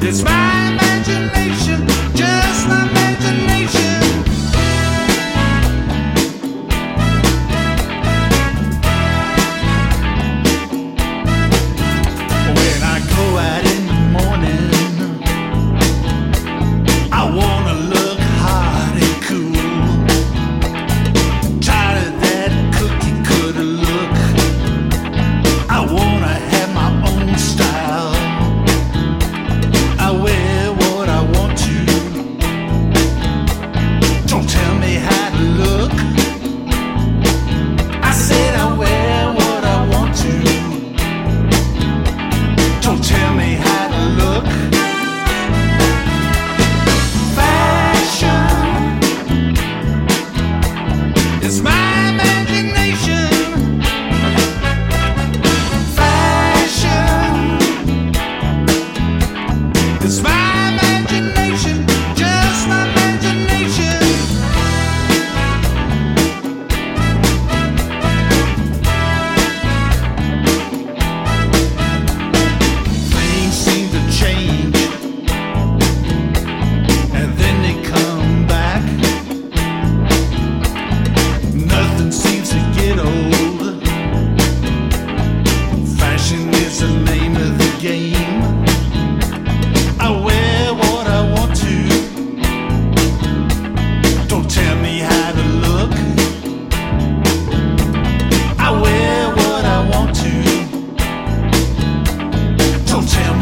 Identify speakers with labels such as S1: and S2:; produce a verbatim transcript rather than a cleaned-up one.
S1: It's my imagination, just my imagination. When I go out in the morning, I wanna look hot and cool. Tired of that cookie cutter look. I wanna have my own style. I wear what I want to. Don't tell me how to look. I said I wear what I want to. Don't tell me how to look. Fashion is my imagination. Fashion is my imagination, just my imagination. Things seem to change, and then they come back. Nothing seems to get old. Fashion is the name of the game. I wear what I want to. Don't tell me how to look. I wear what I want to. Don't tell